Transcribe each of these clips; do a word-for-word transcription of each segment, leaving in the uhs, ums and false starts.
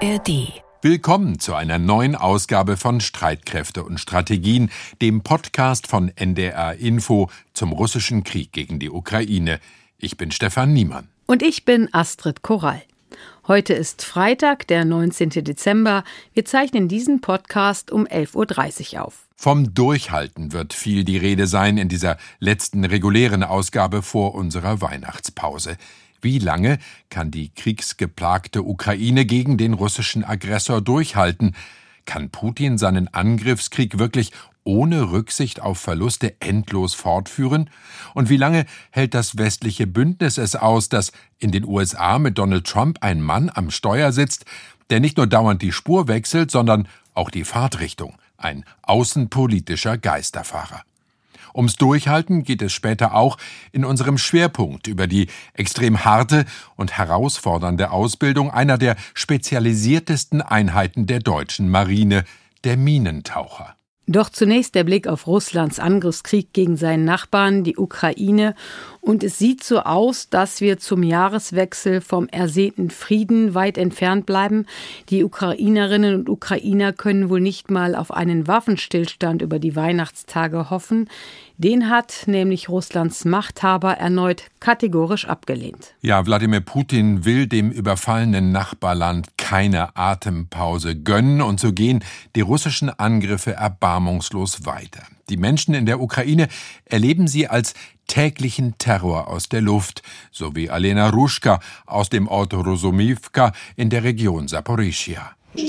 A R D. Willkommen zu einer neuen Ausgabe von Streitkräfte und Strategien, dem Podcast von N D R Info zum russischen Krieg gegen die Ukraine. Ich bin Stefan Niemann. Und ich bin Astrid Korall. Heute ist Freitag, der neunzehnten Dezember. Wir zeichnen diesen Podcast um elf Uhr dreißig auf. Vom Durchhalten wird viel die Rede sein in dieser letzten regulären Ausgabe vor unserer Weihnachtspause. Wie lange kann die kriegsgeplagte Ukraine gegen den russischen Aggressor durchhalten? Kann Putin seinen Angriffskrieg wirklich ohne Rücksicht auf Verluste endlos fortführen? Und wie lange hält das westliche Bündnis es aus, dass in den U S A mit Donald Trump ein Mann am Steuer sitzt, der nicht nur dauernd die Spur wechselt, sondern auch die Fahrtrichtung, ein außenpolitischer Geisterfahrer? Ums Durchhalten geht es später auch in unserem Schwerpunkt über die extrem harte und herausfordernde Ausbildung einer der spezialisiertesten Einheiten der deutschen Marine, der Minentaucher. Doch zunächst der Blick auf Russlands Angriffskrieg gegen seinen Nachbarn, die Ukraine. Und es sieht so aus, dass wir zum Jahreswechsel vom ersehnten Frieden weit entfernt bleiben. Die Ukrainerinnen und Ukrainer können wohl nicht mal auf einen Waffenstillstand über die Weihnachtstage hoffen. Den hat nämlich Russlands Machthaber erneut kategorisch abgelehnt. Ja, Wladimir Putin will dem überfallenen Nachbarland keine Atempause gönnen, und so gehen die russischen Angriffe erbarmungslos weiter. Die Menschen in der Ukraine erleben sie als täglichen Terror aus der Luft, so wie Alena Ruschka aus dem Ort Rozumivka in der Region Saporischschja. Die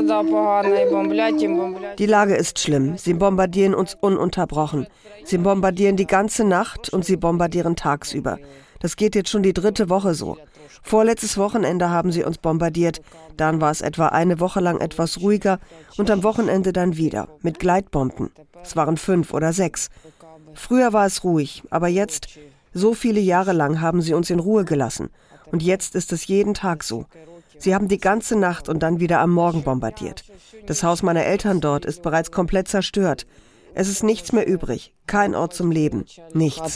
Lage ist schlimm. Sie bombardieren uns ununterbrochen. Sie bombardieren die ganze Nacht und sie bombardieren tagsüber. Das geht jetzt schon die dritte Woche so. Vorletztes Wochenende haben sie uns bombardiert. Dann war es etwa eine Woche lang etwas ruhiger und am Wochenende dann wieder mit Gleitbomben. Es waren fünf oder sechs. Früher war es ruhig, aber jetzt, so viele Jahre lang haben sie uns in Ruhe gelassen. Und jetzt ist es jeden Tag so. Sie haben die ganze Nacht und dann wieder am Morgen bombardiert. Das Haus meiner Eltern dort ist bereits komplett zerstört. Es ist nichts mehr übrig. Kein Ort zum Leben. Nichts.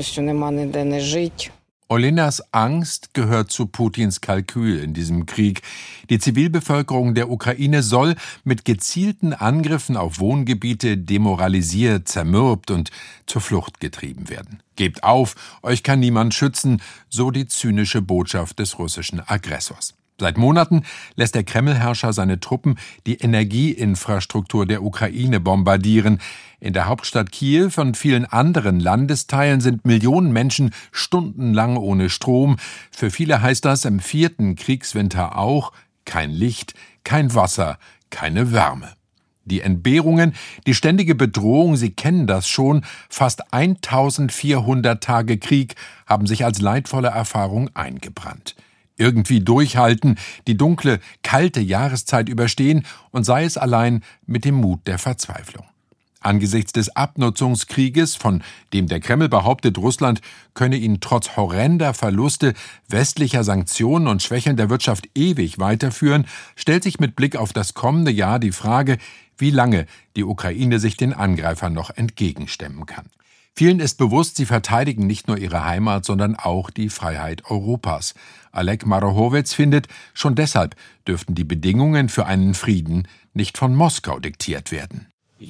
Olenas Angst gehört zu Putins Kalkül in diesem Krieg. Die Zivilbevölkerung der Ukraine soll mit gezielten Angriffen auf Wohngebiete demoralisiert, zermürbt und zur Flucht getrieben werden. Gebt auf, euch kann niemand schützen, so die zynische Botschaft des russischen Aggressors. Seit Monaten lässt der Kreml-Herrscher seine Truppen die Energieinfrastruktur der Ukraine bombardieren. In der Hauptstadt Kiew und vielen anderen Landesteilen sind Millionen Menschen stundenlang ohne Strom. Für viele heißt das im vierten Kriegswinter auch kein Licht, kein Wasser, keine Wärme. Die Entbehrungen, die ständige Bedrohung, Sie kennen das schon, fast eintausendvierhundert Tage Krieg haben sich als leidvolle Erfahrung eingebrannt. Irgendwie durchhalten, die dunkle, kalte Jahreszeit überstehen, und sei es allein mit dem Mut der Verzweiflung. Angesichts des Abnutzungskrieges, von dem der Kreml behauptet, Russland könne ihn trotz horrender Verluste, westlicher Sanktionen und schwächelnder Wirtschaft ewig weiterführen, stellt sich mit Blick auf das kommende Jahr die Frage, wie lange die Ukraine sich den Angreifern noch entgegenstemmen kann. Vielen ist bewusst, sie verteidigen nicht nur ihre Heimat, sondern auch die Freiheit Europas. Oleg Marohowitz findet, schon deshalb dürften die Bedingungen für einen Frieden nicht von Moskau diktiert werden.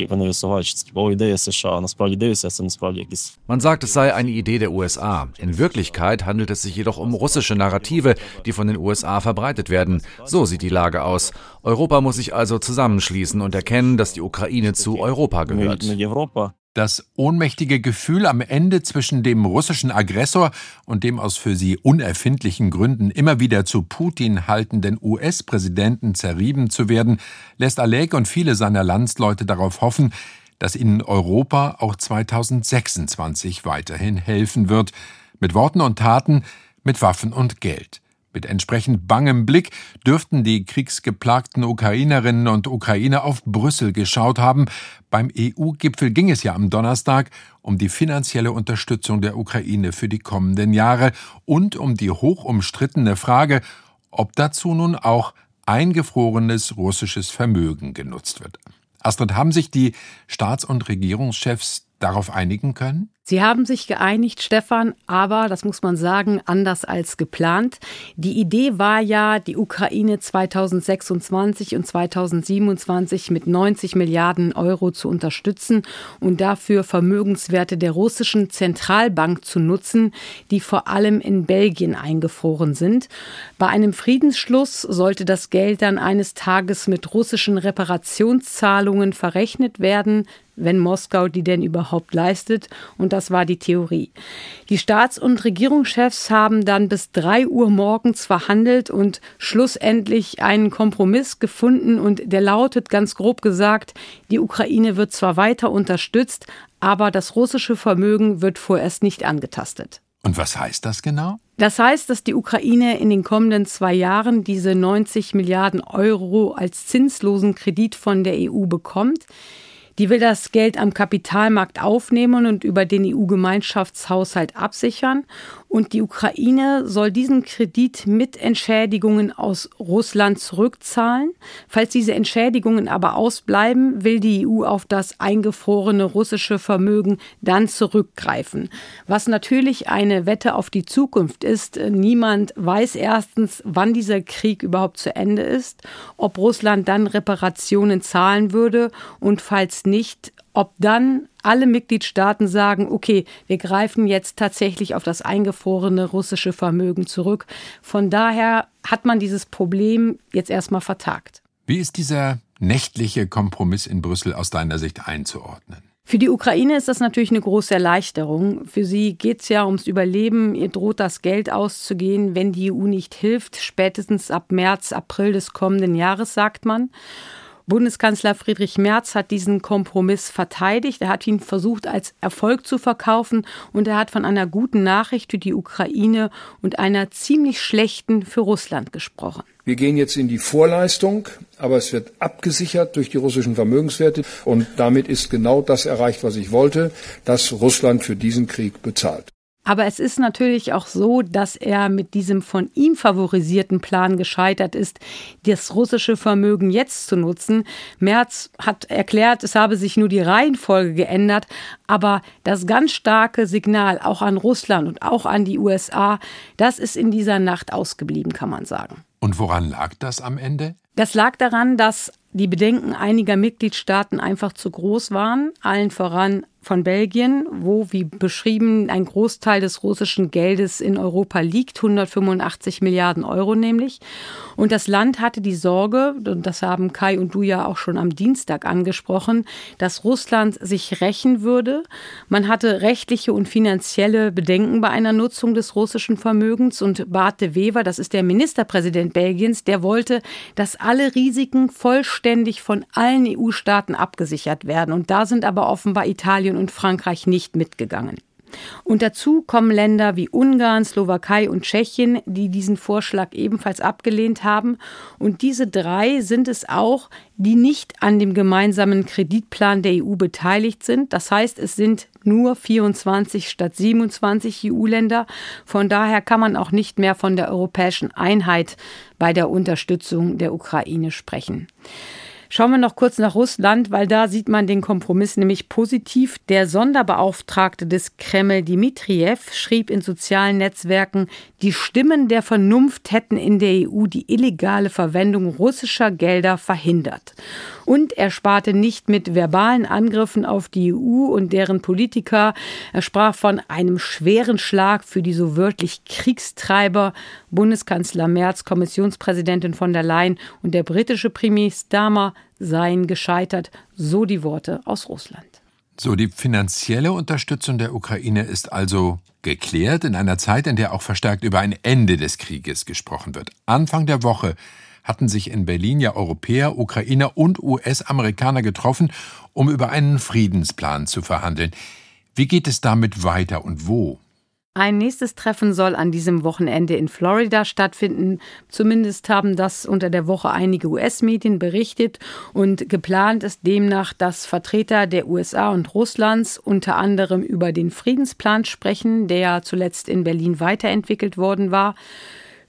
Man sagt, es sei eine Idee der U S A. In Wirklichkeit handelt es sich jedoch um russische Narrative, die von den U S A verbreitet werden. So sieht die Lage aus. Europa muss sich also zusammenschließen und erkennen, dass die Ukraine zu Europa gehört. Das ohnmächtige Gefühl, am Ende zwischen dem russischen Aggressor und dem aus für sie unerfindlichen Gründen immer wieder zu Putin haltenden U S-Präsidenten zerrieben zu werden, lässt Oleg und viele seiner Landsleute darauf hoffen, dass ihnen Europa auch zweitausendsechsundzwanzig weiterhin helfen wird. Mit Worten und Taten, mit Waffen und Geld. Mit entsprechend bangem Blick dürften die kriegsgeplagten Ukrainerinnen und Ukrainer auf Brüssel geschaut haben. Beim E U-Gipfel ging es ja am Donnerstag um die finanzielle Unterstützung der Ukraine für die kommenden Jahre und um die hochumstrittene Frage, ob dazu nun auch eingefrorenes russisches Vermögen genutzt wird. Astrid, haben sich die Staats- und Regierungschefs darauf einigen können? Sie haben sich geeinigt, Stefan, aber, das muss man sagen, anders als geplant. Die Idee war ja, die Ukraine zweitausendsechsundzwanzig und zweitausendsiebenundzwanzig mit neunzig Milliarden Euro zu unterstützen und dafür Vermögenswerte der russischen Zentralbank zu nutzen, die vor allem in Belgien eingefroren sind. Bei einem Friedensschluss sollte das Geld dann eines Tages mit russischen Reparationszahlungen verrechnet werden, wenn Moskau die denn überhaupt leistet. Und das war die Theorie. Die Staats- und Regierungschefs haben dann bis drei Uhr morgens verhandelt und schlussendlich einen Kompromiss gefunden. Und der lautet ganz grob gesagt, die Ukraine wird zwar weiter unterstützt, aber das russische Vermögen wird vorerst nicht angetastet. Und was heißt das genau? Das heißt, dass die Ukraine in den kommenden zwei Jahren diese neunzig Milliarden Euro als zinslosen Kredit von der E U bekommt. Die will das Geld am Kapitalmarkt aufnehmen und über den E U-Gemeinschaftshaushalt absichern. Und die Ukraine soll diesen Kredit mit Entschädigungen aus Russland zurückzahlen. Falls diese Entschädigungen aber ausbleiben, will die E U auf das eingefrorene russische Vermögen dann zurückgreifen. Was natürlich eine Wette auf die Zukunft ist. Niemand weiß erstens, wann dieser Krieg überhaupt zu Ende ist, ob Russland dann Reparationen zahlen würde und falls nicht, ob dann alle Mitgliedstaaten sagen, okay, wir greifen jetzt tatsächlich auf das eingefrorene russische Vermögen zurück. Von daher hat man dieses Problem jetzt erstmal vertagt. Wie ist dieser nächtliche Kompromiss in Brüssel aus deiner Sicht einzuordnen? Für die Ukraine ist das natürlich eine große Erleichterung. Für sie geht es ja ums Überleben. Ihr droht das Geld auszugehen, wenn die E U nicht hilft. Spätestens ab März, April des kommenden Jahres, sagt man. Bundeskanzler Friedrich Merz hat diesen Kompromiss verteidigt. Er hat ihn versucht, als Erfolg zu verkaufen. Und er hat von einer guten Nachricht für die Ukraine und einer ziemlich schlechten für Russland gesprochen. Wir gehen jetzt in die Vorleistung, aber es wird abgesichert durch die russischen Vermögenswerte. Und damit ist genau das erreicht, was ich wollte, dass Russland für diesen Krieg bezahlt. Aber es ist natürlich auch so, dass er mit diesem von ihm favorisierten Plan gescheitert ist, das russische Vermögen jetzt zu nutzen. Merz hat erklärt, es habe sich nur die Reihenfolge geändert, aber das ganz starke Signal auch an Russland und auch an die U S A, das ist in dieser Nacht ausgeblieben, kann man sagen. Und woran lag das am Ende? Das lag daran, dass die Bedenken einiger Mitgliedstaaten einfach zu groß waren, allen voran von Belgien, wo, wie beschrieben, ein Großteil des russischen Geldes in Europa liegt, hundertfünfundachtzig Milliarden Euro nämlich. Und das Land hatte die Sorge, und das haben Kai und du ja auch schon am Dienstag angesprochen, dass Russland sich rächen würde. Man hatte rechtliche und finanzielle Bedenken bei einer Nutzung des russischen Vermögens. Und Bart de Wever, das ist der Ministerpräsident Belgiens, der wollte, dass alle Risiken vollständig von allen E U-Staaten abgesichert werden. Und da sind aber offenbar Italien und Frankreich nicht mitgegangen. Und dazu kommen Länder wie Ungarn, Slowakei und Tschechien, die diesen Vorschlag ebenfalls abgelehnt haben. Und diese drei sind es auch, die nicht an dem gemeinsamen Kreditplan der E U beteiligt sind. Das heißt, es sind nur vierundzwanzig statt siebenundzwanzig E U-Länder. Von daher kann man auch nicht mehr von der europäischen Einheit bei der Unterstützung der Ukraine sprechen. Schauen wir noch kurz nach Russland, weil da sieht man den Kompromiss nämlich positiv. Der Sonderbeauftragte des Kreml, Dmitrijew, schrieb in sozialen Netzwerken, die Stimmen der Vernunft hätten in der E U die illegale Verwendung russischer Gelder verhindert. Und er sparte nicht mit verbalen Angriffen auf die E U und deren Politiker. Er sprach von einem schweren Schlag für die so wörtlich Kriegstreiber. Bundeskanzler Merz, Kommissionspräsidentin von der Leyen und der britische Premier Starmer seien gescheitert. So die Worte aus Russland. So, die finanzielle Unterstützung der Ukraine ist also geklärt in einer Zeit, in der auch verstärkt über ein Ende des Krieges gesprochen wird. Anfang der Woche hatten sich in Berlin ja Europäer, Ukrainer und U S-Amerikaner getroffen, um über einen Friedensplan zu verhandeln. Wie geht es damit weiter und wo? Ein nächstes Treffen soll an diesem Wochenende in Florida stattfinden. Zumindest haben das unter der Woche einige U S-Medien berichtet. Und geplant ist demnach, dass Vertreter der U S A und Russlands unter anderem über den Friedensplan sprechen, der ja zuletzt in Berlin weiterentwickelt worden war.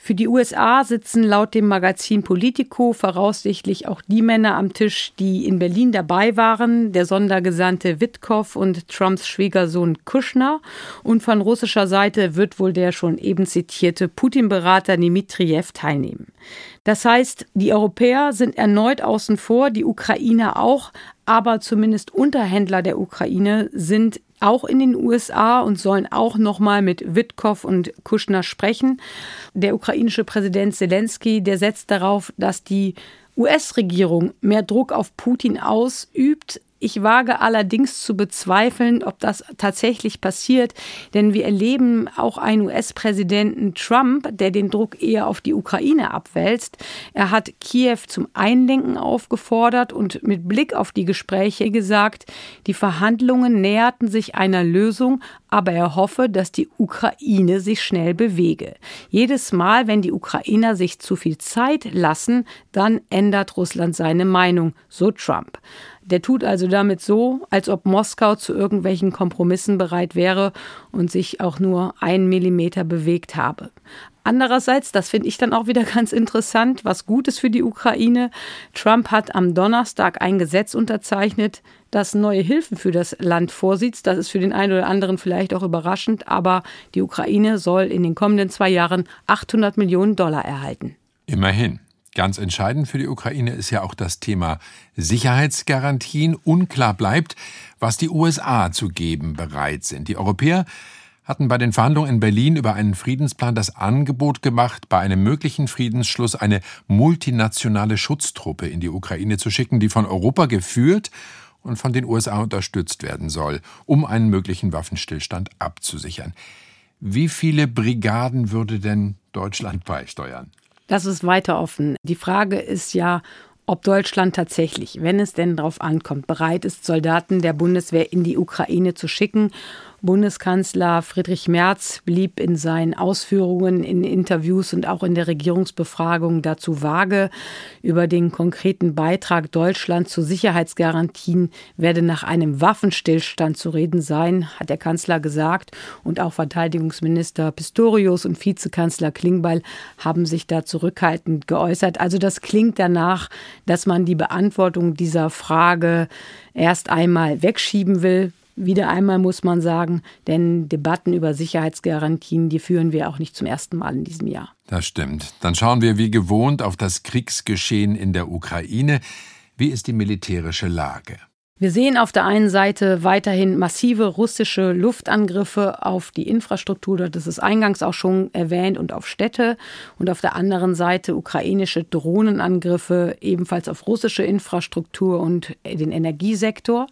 Für die U S A sitzen laut dem Magazin Politico voraussichtlich auch die Männer am Tisch, die in Berlin dabei waren, der Sondergesandte Witkow und Trumps Schwiegersohn Kushner. Und von russischer Seite wird wohl der schon eben zitierte Putin-Berater Dmitrijew teilnehmen. Das heißt, die Europäer sind erneut außen vor, die Ukrainer auch, aber zumindest Unterhändler der Ukraine sind auch in den U S A und sollen auch nochmal mit Witkow und Kushner sprechen. Der ukrainische Präsident Zelensky, der setzt darauf, dass die U S-Regierung mehr Druck auf Putin ausübt. Ich wage allerdings zu bezweifeln, ob das tatsächlich passiert, denn wir erleben auch einen U S-Präsidenten Trump, der den Druck eher auf die Ukraine abwälzt. Er hat Kiew zum Einlenken aufgefordert und mit Blick auf die Gespräche gesagt, die Verhandlungen näherten sich einer Lösung, aber er hoffe, dass die Ukraine sich schnell bewege. Jedes Mal, wenn die Ukrainer sich zu viel Zeit lassen, dann ändert Russland seine Meinung, so Trump. Der tut also damit so, als ob Moskau zu irgendwelchen Kompromissen bereit wäre und sich auch nur einen Millimeter bewegt habe. Andererseits, das finde ich dann auch wieder ganz interessant, was Gutes für die Ukraine. Trump hat am Donnerstag ein Gesetz unterzeichnet, das neue Hilfen für das Land vorsieht. Das ist für den einen oder anderen vielleicht auch überraschend, aber die Ukraine soll in den kommenden zwei Jahren achthundert Millionen Dollar erhalten. Immerhin. Ganz entscheidend für die Ukraine ist ja auch das Thema Sicherheitsgarantien. Unklar bleibt, was die U S A zu geben bereit sind. Die Europäer hatten bei den Verhandlungen in Berlin über einen Friedensplan das Angebot gemacht, bei einem möglichen Friedensschluss eine multinationale Schutztruppe in die Ukraine zu schicken, die von Europa geführt und von den U S A unterstützt werden soll, um einen möglichen Waffenstillstand abzusichern. Wie viele Brigaden würde denn Deutschland beisteuern? Das ist weiter offen. Die Frage ist ja, ob Deutschland tatsächlich, wenn es denn darauf ankommt, bereit ist, Soldaten der Bundeswehr in die Ukraine zu schicken. Bundeskanzler Friedrich Merz blieb in seinen Ausführungen in Interviews und auch in der Regierungsbefragung dazu vage. Über den konkreten Beitrag Deutschlands zu Sicherheitsgarantien werde nach einem Waffenstillstand zu reden sein, hat der Kanzler gesagt. Und auch Verteidigungsminister Pistorius und Vizekanzler Klingbeil haben sich da zurückhaltend geäußert. Also das klingt danach, dass man die Beantwortung dieser Frage erst einmal wegschieben will. Wieder einmal muss man sagen, denn Debatten über Sicherheitsgarantien, die führen wir auch nicht zum ersten Mal in diesem Jahr. Das stimmt. Dann schauen wir wie gewohnt auf das Kriegsgeschehen in der Ukraine. Wie ist die militärische Lage? Wir sehen auf der einen Seite weiterhin massive russische Luftangriffe auf die Infrastruktur, das ist eingangs auch schon erwähnt, und auf Städte. Und auf der anderen Seite ukrainische Drohnenangriffe ebenfalls auf russische Infrastruktur und den Energiesektor.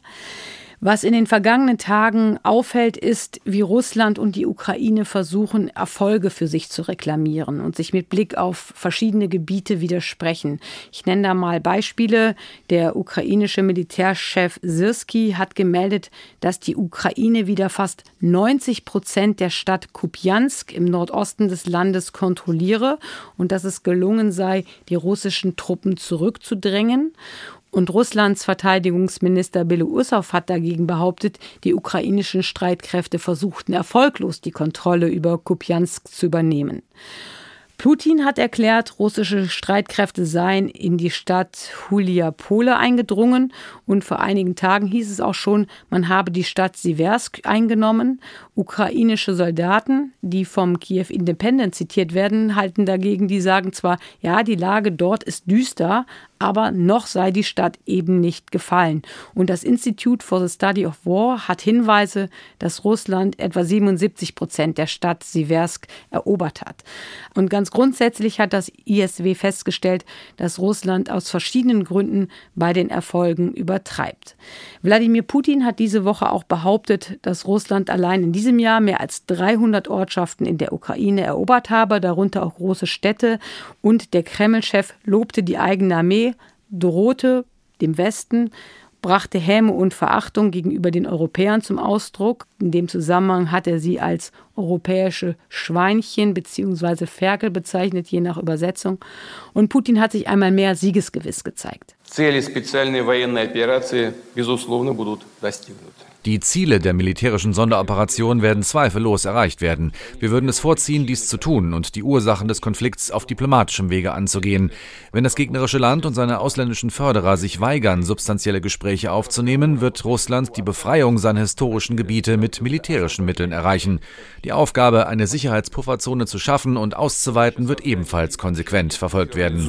Was in den vergangenen Tagen auffällt, ist, wie Russland und die Ukraine versuchen, Erfolge für sich zu reklamieren und sich mit Blick auf verschiedene Gebiete widersprechen. Ich nenne da mal Beispiele. Der ukrainische Militärchef Syrskyi hat gemeldet, dass die Ukraine wieder fast neunzig Prozent der Stadt Kupjansk im Nordosten des Landes kontrolliere und dass es gelungen sei, die russischen Truppen zurückzudrängen. Und Russlands Verteidigungsminister Beloussow hat dagegen behauptet, die ukrainischen Streitkräfte versuchten erfolglos die Kontrolle über Kupjansk zu übernehmen. Putin hat erklärt, russische Streitkräfte seien in die Stadt Huliapole eingedrungen und vor einigen Tagen hieß es auch schon, man habe die Stadt Siversk eingenommen. Ukrainische Soldaten, die vom Kiew Independent zitiert werden, halten dagegen, die sagen zwar, ja, die Lage dort ist düster, aber noch sei die Stadt eben nicht gefallen. Und das Institute for the Study of War hat Hinweise, dass Russland etwa siebenundsiebzig Prozent der Stadt Siversk erobert hat. Und ganz grundsätzlich hat das I S W festgestellt, dass Russland aus verschiedenen Gründen bei den Erfolgen übertreibt. Wladimir Putin hat diese Woche auch behauptet, dass Russland allein in diesem Jahr mehr als dreihundert Ortschaften in der Ukraine erobert habe, darunter auch große Städte. Und der Kreml-Chef lobte die eigene Armee, drohte dem Westen, brachte Häme und Verachtung gegenüber den Europäern zum Ausdruck. In dem Zusammenhang hat er sie als europäische Schweinchen bzw. Ferkel bezeichnet, je nach Übersetzung. Und Putin hat sich einmal mehr siegesgewiss gezeigt. цели специальной военной операции, безусловно, будут достигнуты. Die Ziele der militärischen Sonderoperation werden zweifellos erreicht werden. Wir würden es vorziehen, dies zu tun und die Ursachen des Konflikts auf diplomatischem Wege anzugehen. Wenn das gegnerische Land und seine ausländischen Förderer sich weigern, substanzielle Gespräche aufzunehmen, wird Russland die Befreiung seiner historischen Gebiete mit militärischen Mitteln erreichen. Die Aufgabe, eine Sicherheitspufferzone zu schaffen und auszuweiten, wird ebenfalls konsequent verfolgt werden.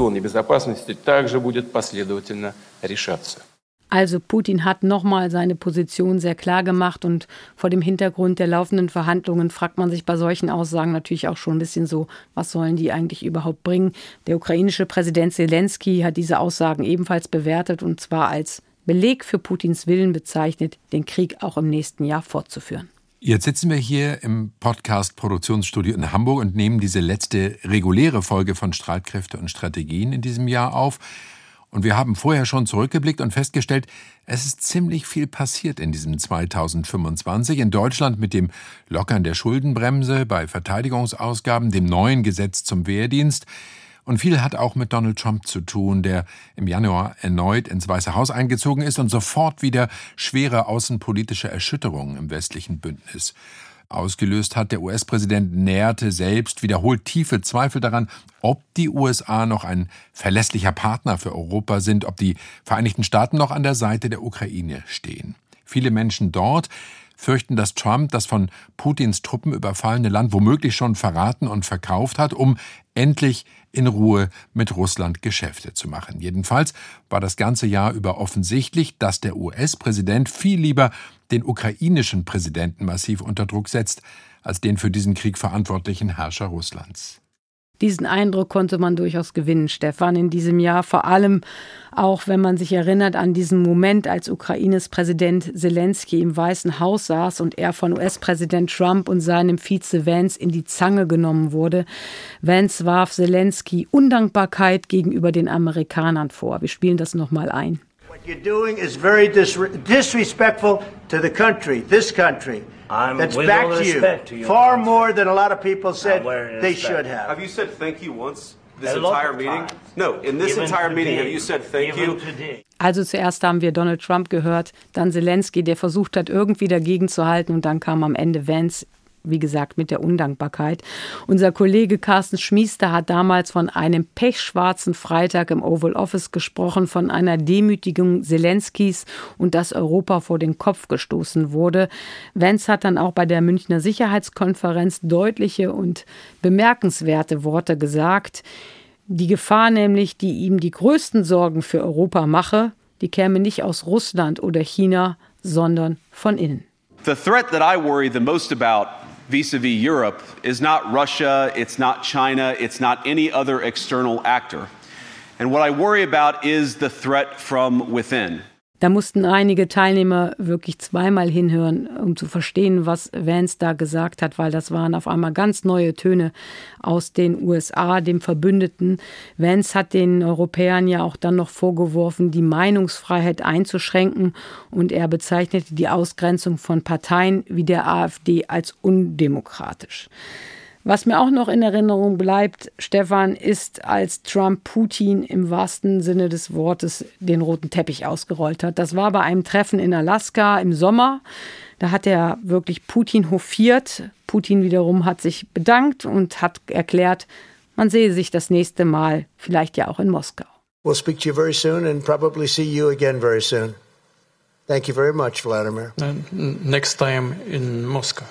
Also Putin hat nochmal seine Position sehr klar gemacht und vor dem Hintergrund der laufenden Verhandlungen fragt man sich bei solchen Aussagen natürlich auch schon ein bisschen so, was sollen die eigentlich überhaupt bringen? Der ukrainische Präsident Selensky hat diese Aussagen ebenfalls bewertet und zwar als Beleg für Putins Willen bezeichnet, den Krieg auch im nächsten Jahr fortzuführen. Jetzt sitzen wir hier im Podcast-Produktionsstudio in Hamburg und nehmen diese letzte reguläre Folge von Streitkräfte und Strategien in diesem Jahr auf. Und wir haben vorher schon zurückgeblickt und festgestellt, es ist ziemlich viel passiert in diesem zweitausendfünfundzwanzig. In Deutschland mit dem Lockern der Schuldenbremse bei Verteidigungsausgaben, dem neuen Gesetz zum Wehrdienst. Und viel hat auch mit Donald Trump zu tun, der im Januar erneut ins Weiße Haus eingezogen ist und sofort wieder schwere außenpolitische Erschütterungen im westlichen Bündnis ausgelöst hat. Der U S-Präsident näherte selbst wiederholt tiefe Zweifel daran, ob die U S A noch ein verlässlicher Partner für Europa sind, ob die Vereinigten Staaten noch an der Seite der Ukraine stehen. Viele Menschen dort fürchten, dass Trump das von Putins Truppen überfallene Land womöglich schon verraten und verkauft hat, um endlich in Ruhe mit Russland Geschäfte zu machen. Jedenfalls war das ganze Jahr über offensichtlich, dass der U S-Präsident viel lieber den ukrainischen Präsidenten massiv unter Druck setzt, als den für diesen Krieg verantwortlichen Herrscher Russlands. Diesen Eindruck konnte man durchaus gewinnen, Stefan, in diesem Jahr. Vor allem auch, wenn man sich erinnert an diesen Moment, als Ukraines Präsident Selensky im Weißen Haus saß und er von U S-Präsident Trump und seinem Vize Vance in die Zange genommen wurde. Vance warf Selensky Undankbarkeit gegenüber den Amerikanern vor. Wir spielen das nochmal ein. What you're doing is very dis- disrespectful to the country, this country. I'm That's with back all to you. respect to your Far country. more than a lot of people said they respect. should have. Have you said thank you once this A lot entire of meeting? times. No, in this Even entire meeting, today. have you said thank Even you? today. Also zuerst haben wir Donald Trump gehört, dann Selensky, der versucht hat, irgendwie dagegen zu halten und dann kam am Ende Vance, wie gesagt, mit der Undankbarkeit. Unser Kollege Carsten Schmiester hat damals von einem pechschwarzen Freitag im Oval Office gesprochen, von einer Demütigung Selenskys und dass Europa vor den Kopf gestoßen wurde. Vance hat dann auch bei der Münchner Sicherheitskonferenz deutliche und bemerkenswerte Worte gesagt. Die Gefahr nämlich, die ihm die größten Sorgen für Europa mache, die käme nicht aus Russland oder China, sondern von innen. The threat that I worry the most about vis-a-vis Europe is not Russia, it's not China, it's not any other external actor. And what I worry about is the threat from within. Da mussten einige Teilnehmer wirklich zweimal hinhören, um zu verstehen, was Vance da gesagt hat, weil das waren auf einmal ganz neue Töne aus den U S A, dem Verbündeten. Vance hat den Europäern ja auch dann noch vorgeworfen, die Meinungsfreiheit einzuschränken und er bezeichnete die Ausgrenzung von Parteien wie der AfD als undemokratisch. Was mir auch noch in Erinnerung bleibt, Stefan, ist, als Trump Putin im wahrsten Sinne des Wortes den roten Teppich ausgerollt hat. Das war bei einem Treffen in Alaska im Sommer. Da hat er wirklich Putin hofiert. Putin wiederum hat sich bedankt und hat erklärt, man sehe sich das nächste Mal, vielleicht ja auch in Moskau. We'll speak to you very soon and probably see you again very soon. Thank you very much, Vladimir. And next time in Moscow.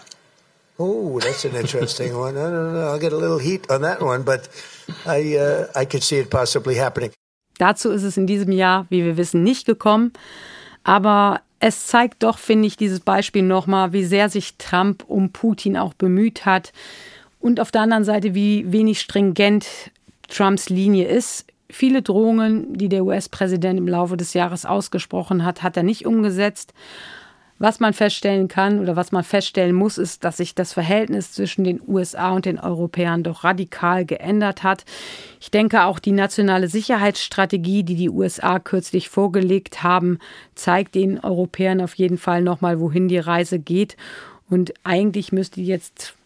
Oh, that's an interesting one. I don't know. I'll get a little heat on that one, but I, uh, I could see it possibly happening. Dazu ist es in diesem Jahr, wie wir wissen, nicht gekommen. Aber es zeigt doch, finde ich, dieses Beispiel nochmal, wie sehr sich Trump um Putin auch bemüht hat. Und auf der anderen Seite, wie wenig stringent Trumps Linie ist. Viele Drohungen, die der U S-Präsident im Laufe des Jahres ausgesprochen hat, hat er nicht umgesetzt. Was man feststellen kann oder was man feststellen muss, ist, dass sich das Verhältnis zwischen den U S A und den Europäern doch radikal geändert hat. Ich denke, auch die nationale Sicherheitsstrategie, die die U S A kürzlich vorgelegt haben, zeigt den Europäern auf jeden Fall nochmal, wohin die Reise geht. Und eigentlich müsste jetzt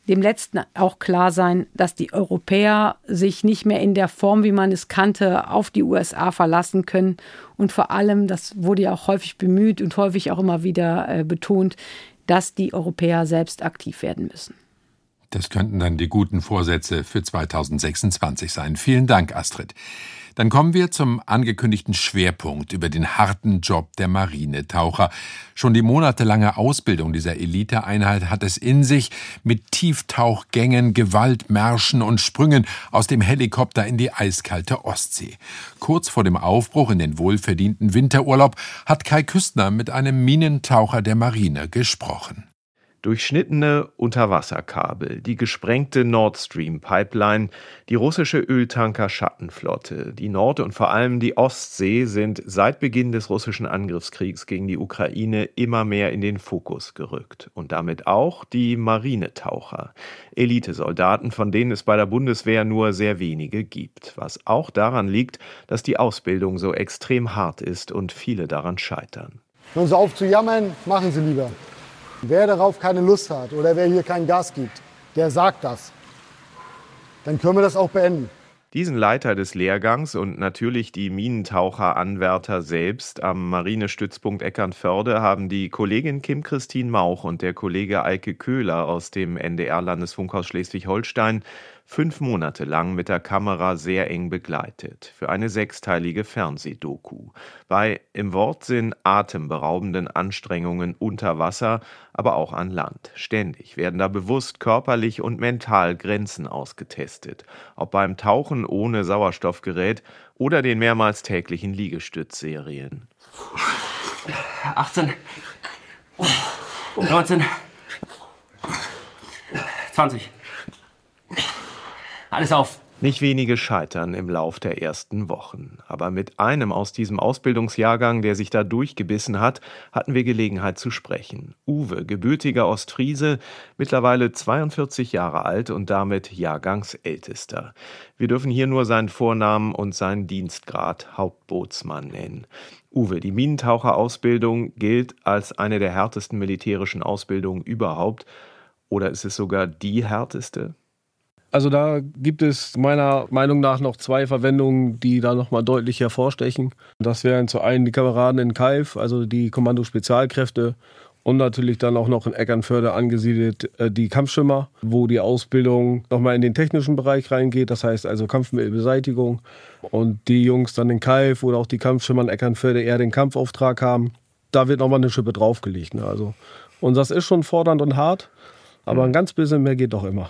dem Letzten auch klar sein, dass die Europäer sich nicht mehr in der Form, wie man es kannte, auf die U S A verlassen können. Und vor allem, das wurde ja auch häufig bemüht und häufig auch immer wieder äh, betont, dass die Europäer selbst aktiv werden müssen. Das könnten dann die guten Vorsätze für zweitausendsechsundzwanzig sein. Vielen Dank, Astrid. Dann kommen wir zum angekündigten Schwerpunkt über den harten Job der Marinetaucher. Schon die monatelange Ausbildung dieser Eliteeinheit hat es in sich, mit Tieftauchgängen, Gewaltmärschen und Sprüngen aus dem Helikopter in die eiskalte Ostsee. Kurz vor dem Aufbruch in den wohlverdienten Winterurlaub hat Kai Küstner mit einem Minentaucher der Marine gesprochen. Durchschnittene Unterwasserkabel, die gesprengte Nord Stream Pipeline, die russische Öltanker-Schattenflotte, die Nord- und vor allem die Ostsee sind seit Beginn des russischen Angriffskriegs gegen die Ukraine immer mehr in den Fokus gerückt. Und damit auch die Marinetaucher, Elitesoldaten, von denen es bei der Bundeswehr nur sehr wenige gibt. Was auch daran liegt, dass die Ausbildung so extrem hart ist und viele daran scheitern. Hören Sie auf zu jammern, machen Sie lieber. Wer darauf keine Lust hat oder wer hier kein Gas gibt, der sagt das. Dann können wir das auch beenden. Diesen Leiter des Lehrgangs und natürlich die Minentaucher-Anwärter selbst am Marinestützpunkt Eckernförde haben die Kollegin Kim-Christine Mauch und der Kollege Eike Köhler aus dem N D R-Landesfunkhaus Schleswig-Holstein fünf Monate lang mit der Kamera sehr eng begleitet für eine sechsteilige Fernsehdoku. Bei im Wortsinn atemberaubenden Anstrengungen unter Wasser, aber auch an Land. Ständig werden da bewusst körperlich und mental Grenzen ausgetestet. Ob beim Tauchen ohne Sauerstoffgerät oder den mehrmals täglichen Liegestützserien. achtzehn, neunzehn, zwanzig. Alles auf. Nicht wenige scheitern im Lauf der ersten Wochen. Aber mit einem aus diesem Ausbildungsjahrgang, der sich da durchgebissen hat, hatten wir Gelegenheit zu sprechen. Uwe, gebürtiger Ostfriese, mittlerweile zweiundvierzig Jahre alt und damit Jahrgangsältester. Wir dürfen hier nur seinen Vornamen und seinen Dienstgrad Hauptbootsmann nennen. Uwe, die Minentaucherausbildung gilt als eine der härtesten militärischen Ausbildungen überhaupt. Oder ist es sogar die härteste? Also da gibt es meiner Meinung nach noch zwei Verwendungen, die da nochmal deutlich hervorstechen. Das wären zu einen die Kameraden in Calw, also die Kommando-Spezialkräfte, und natürlich dann auch noch in Eckernförde angesiedelt die Kampfschwimmer, wo die Ausbildung nochmal in den technischen Bereich reingeht, das heißt also Kampfmittelbeseitigung. Und die Jungs dann in Calw oder auch die Kampfschwimmer in Eckernförde eher den Kampfauftrag haben, da wird nochmal eine Schippe draufgelegt. Ne? Also, und das ist schon fordernd und hart, aber ein ganz bisschen mehr geht doch immer.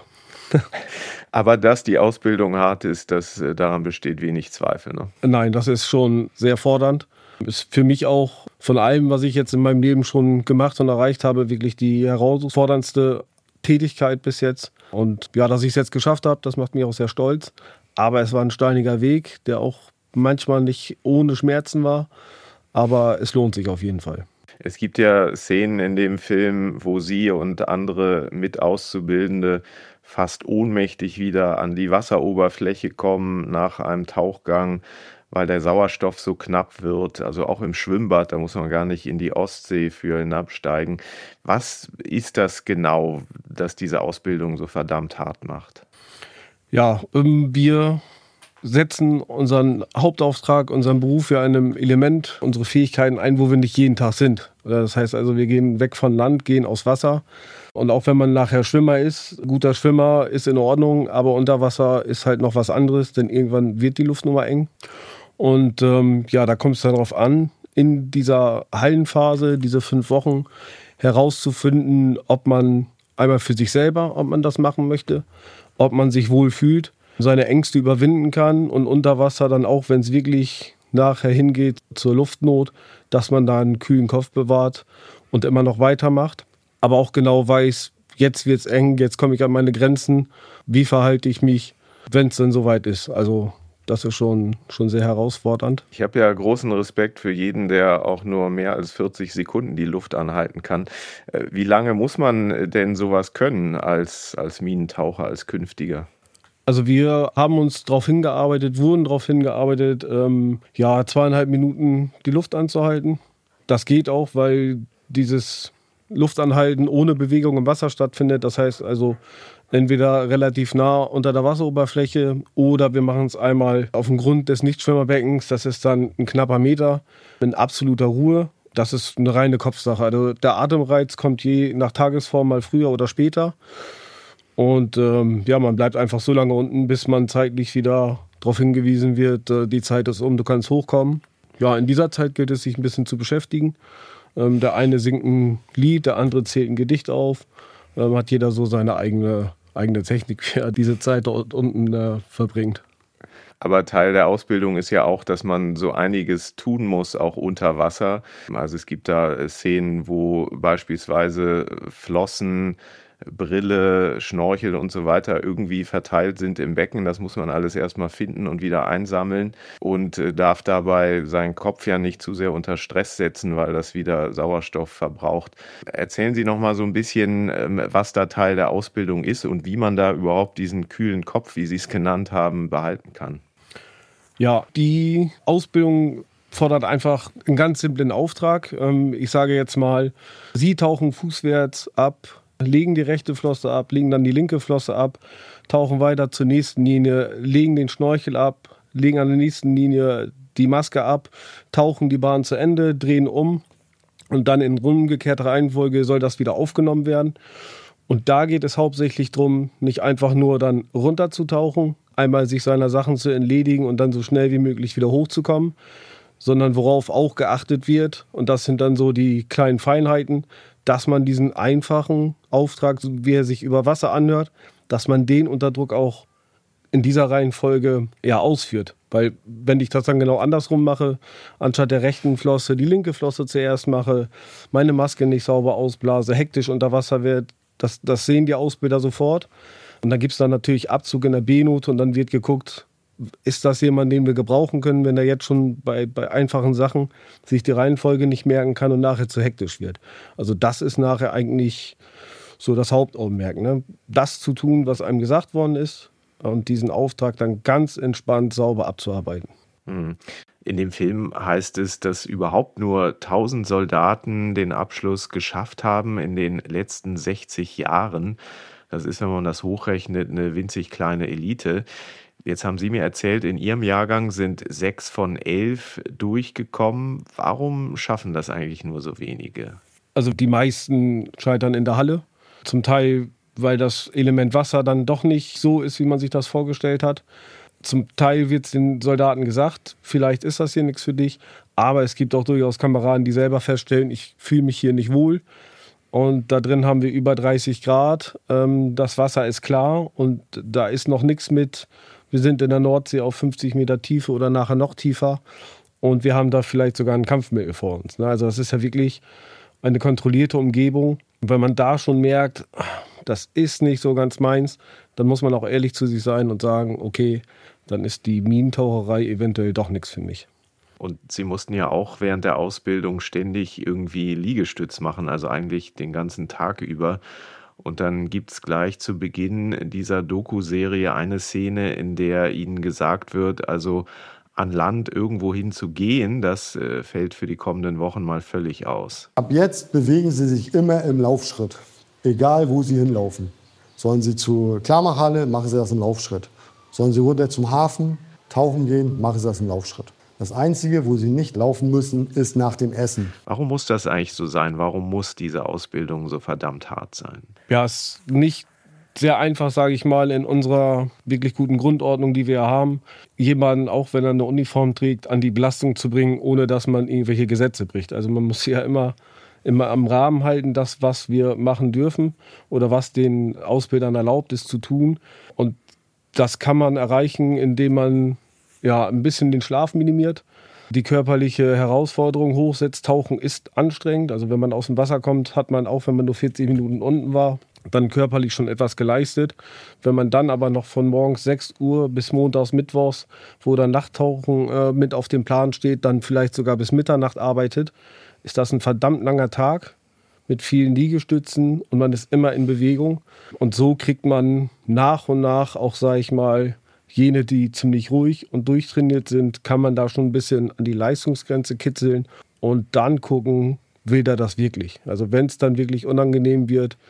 Aber dass die Ausbildung hart ist, das, daran besteht wenig Zweifel. Ne? Nein, das ist schon sehr fordernd. Ist für mich auch von allem, was ich jetzt in meinem Leben schon gemacht und erreicht habe, wirklich die herausforderndste Tätigkeit bis jetzt. Und ja, dass ich es jetzt geschafft habe, das macht mich auch sehr stolz. Aber es war ein steiniger Weg, der auch manchmal nicht ohne Schmerzen war. Aber es lohnt sich auf jeden Fall. Es gibt ja Szenen in dem Film, wo Sie und andere Mitauszubildende fast ohnmächtig wieder an die Wasseroberfläche kommen nach einem Tauchgang, weil der Sauerstoff so knapp wird. Also auch im Schwimmbad, da muss man gar nicht in die Ostsee für hinabsteigen. Was ist das genau, das diese Ausbildung so verdammt hart macht? Ja, wir setzen unseren Hauptauftrag, unseren Beruf für ein Element, unsere Fähigkeiten ein, wo wir nicht jeden Tag sind. Das heißt also, wir gehen weg von Land, gehen aufs Wasser. Und auch wenn man nachher Schwimmer ist, guter Schwimmer ist in Ordnung, aber unter Wasser ist halt noch was anderes, denn irgendwann wird die Luft nun mal eng. Und ähm, ja, da kommt es darauf an, in dieser Hallenphase, diese fünf Wochen, herauszufinden, ob man einmal für sich selber, ob man das machen möchte, ob man sich wohl fühlt, seine Ängste überwinden kann und unter Wasser dann auch, wenn es wirklich nachher hingeht zur Luftnot, dass man da einen kühlen Kopf bewahrt und immer noch weitermacht. Aber auch genau weiß, jetzt wird's eng, jetzt komme ich an meine Grenzen, wie verhalte ich mich, wenn es dann soweit ist. Also das ist schon, schon sehr herausfordernd. Ich habe ja großen Respekt für jeden, der auch nur mehr als vierzig Sekunden die Luft anhalten kann. Wie lange muss man denn sowas können als, als Minentaucher, als Künftiger? Also wir haben uns darauf hingearbeitet, wurden darauf hingearbeitet, ähm, ja, zweieinhalb Minuten die Luft anzuhalten. Das geht auch, weil dieses Luftanhalten ohne Bewegung im Wasser stattfindet. Das heißt also, Entweder relativ nah unter der Wasseroberfläche oder wir machen es einmal auf dem Grund des Nichtschwimmerbeckens. Das ist dann ein knapper Meter in absoluter Ruhe. Das ist eine reine Kopfsache. Also der Atemreiz kommt je nach Tagesform mal früher oder später. Und ähm, ja, man bleibt einfach so lange unten, bis man zeitlich wieder darauf hingewiesen wird, äh, die Zeit ist um, du kannst hochkommen. Ja, in dieser Zeit gilt es, sich ein bisschen zu beschäftigen. Ähm, der eine singt ein Lied, der andere zählt ein Gedicht auf. Ähm, hat jeder so seine eigene, eigene Technik, wie er diese Zeit dort unten äh, verbringt. Aber Teil der Ausbildung ist ja auch, dass man so einiges tun muss, auch unter Wasser. Also es gibt da Szenen, wo beispielsweise Flossen, Brille, Schnorchel und so weiter irgendwie verteilt sind im Becken. Das muss man alles erstmal finden und wieder einsammeln und darf dabei seinen Kopf ja nicht zu sehr unter Stress setzen, weil das wieder Sauerstoff verbraucht. Erzählen Sie noch mal so ein bisschen, was da Teil der Ausbildung ist und wie man da überhaupt diesen kühlen Kopf, wie Sie es genannt haben, behalten kann. Ja, die Ausbildung fordert einfach einen ganz simplen Auftrag. Ich sage jetzt mal, Sie tauchen fußwärts ab, legen die rechte Flosse ab, legen dann die linke Flosse ab, tauchen weiter zur nächsten Linie, legen den Schnorchel ab, legen an der nächsten Linie die Maske ab, tauchen die Bahn zu Ende, drehen um und dann in umgekehrter Reihenfolge soll das wieder aufgenommen werden. Und da geht es hauptsächlich darum, nicht einfach nur dann runterzutauchen, einmal sich seiner Sachen zu entledigen und dann so schnell wie möglich wieder hochzukommen, sondern worauf auch geachtet wird, und das sind dann so die kleinen Feinheiten, dass man diesen einfachen Auftrag, wie er sich über Wasser anhört, dass man den unter Druck auch in dieser Reihenfolge ja ausführt. Weil wenn ich das dann genau andersrum mache, anstatt der rechten Flosse die linke Flosse zuerst mache, meine Maske nicht sauber ausblase, hektisch unter Wasser wird, das, das sehen die Ausbilder sofort. Und dann gibt es dann natürlich Abzug in der B-Note und dann wird geguckt, ist das jemand, den wir gebrauchen können, wenn er jetzt schon bei, bei einfachen Sachen sich die Reihenfolge nicht merken kann und nachher zu hektisch wird. Also das ist nachher eigentlich so das Hauptaugenmerk, ne? Das zu tun, was einem gesagt worden ist und diesen Auftrag dann ganz entspannt sauber abzuarbeiten. In dem Film heißt es, dass überhaupt nur tausend Soldaten den Abschluss geschafft haben in den letzten sechzig Jahren. Das ist, wenn man das hochrechnet, eine winzig kleine Elite. Jetzt haben Sie mir erzählt, in Ihrem Jahrgang sind sechs von elf durchgekommen. Warum schaffen das eigentlich nur so wenige? Also die meisten scheitern in der Halle. Zum Teil, weil das Element Wasser dann doch nicht so ist, wie man sich das vorgestellt hat. Zum Teil wird es den Soldaten gesagt, vielleicht ist das hier nichts für dich. Aber es gibt auch durchaus Kameraden, die selber feststellen, ich fühle mich hier nicht wohl. Und da drin haben wir über dreißig Grad. Das Wasser ist klar und da ist noch nichts mit. Wir sind in der Nordsee auf fünfzig Meter Tiefe oder nachher noch tiefer. Und wir haben da vielleicht sogar ein Kampfmittel vor uns. Also das ist ja wirklich eine kontrollierte Umgebung. Und wenn man da schon merkt, das ist nicht so ganz meins, dann muss man auch ehrlich zu sich sein und sagen, okay, dann ist die Minentaucherei eventuell doch nichts für mich. Und Sie mussten ja auch während der Ausbildung ständig irgendwie Liegestütz machen, also eigentlich den ganzen Tag über. Und dann gibt es gleich zu Beginn dieser Doku-Serie eine Szene, in der Ihnen gesagt wird, also an Land irgendwo hin zu gehen, das äh, fällt für die kommenden Wochen mal völlig aus. Ab jetzt bewegen Sie sich immer im Laufschritt, egal wo Sie hinlaufen. Sollen Sie zur Klarmachhalle, machen Sie das im Laufschritt. Sollen Sie runter zum Hafen, tauchen gehen, machen Sie das im Laufschritt. Das Einzige, wo Sie nicht laufen müssen, ist nach dem Essen. Warum muss das eigentlich so sein? Warum muss diese Ausbildung so verdammt hart sein? Ja, es ist nicht sehr einfach, sage ich mal, in unserer wirklich guten Grundordnung, die wir haben, jemanden, auch wenn er eine Uniform trägt, an die Belastung zu bringen, ohne dass man irgendwelche Gesetze bricht. Also man muss ja immer, immer am Rahmen halten, das, was wir machen dürfen oder was den Ausbildern erlaubt ist zu tun. Und das kann man erreichen, indem man ja, ein bisschen den Schlaf minimiert, die körperliche Herausforderung hochsetzt. Tauchen ist anstrengend. Also wenn man aus dem Wasser kommt, hat man auch, wenn man nur vierzig Minuten unten war, dann körperlich schon etwas geleistet. Wenn man dann aber noch von morgens sechs Uhr bis montags, mittwochs, wo dann Nachttauchen äh, mit auf dem Plan steht, dann vielleicht sogar bis Mitternacht arbeitet, ist das ein verdammt langer Tag mit vielen Liegestützen und man ist immer in Bewegung. Und so kriegt man nach und nach auch, sage ich mal, jene, die ziemlich ruhig und durchtrainiert sind, kann man da schon ein bisschen an die Leistungsgrenze kitzeln und dann gucken, will der das wirklich. Also wenn es dann wirklich unangenehm wird,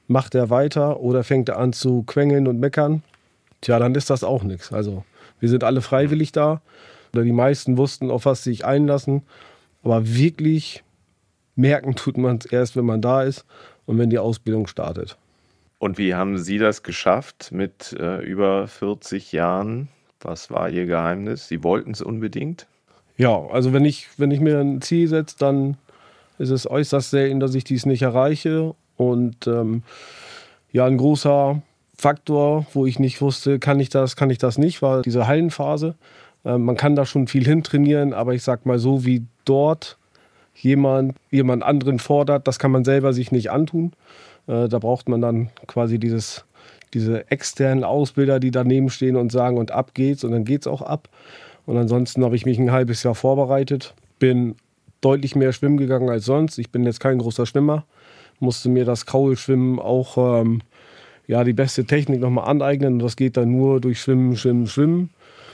Macht er weiter oder fängt er an zu quengeln und meckern? Tja, dann ist das auch nichts. Also wir sind alle freiwillig da. Oder die meisten wussten, auf was sie sich einlassen. Aber wirklich merken tut man es erst, wenn man da ist und wenn die Ausbildung startet. Und wie haben Sie das geschafft mit äh, über vierzig Jahren? Was war Ihr Geheimnis? Sie wollten es unbedingt? Ja, also wenn ich, wenn ich mir ein Ziel setze, dann ist es äußerst selten, dass ich dies nicht erreiche. Und ähm, ja, ein großer Faktor, wo ich nicht wusste, kann ich das, kann ich das nicht, war diese Hallenphase. Ähm, man kann da schon viel hintrainieren, aber ich sag mal so, wie dort jemand, jemand anderen fordert, das kann man selber sich nicht antun. Äh, da braucht man dann quasi dieses, diese externen Ausbilder, die daneben stehen und sagen, und ab geht's, und dann geht's auch ab. Und ansonsten habe ich mich ein halbes Jahr vorbereitet, bin deutlich mehr schwimmen gegangen als sonst. Ich bin jetzt kein großer Schwimmer. Musste mir das Kraulschwimmen auch ähm, ja, die beste Technik nochmal aneignen. Und das geht dann nur durch Schwimmen, Schwimmen, Schwimmen.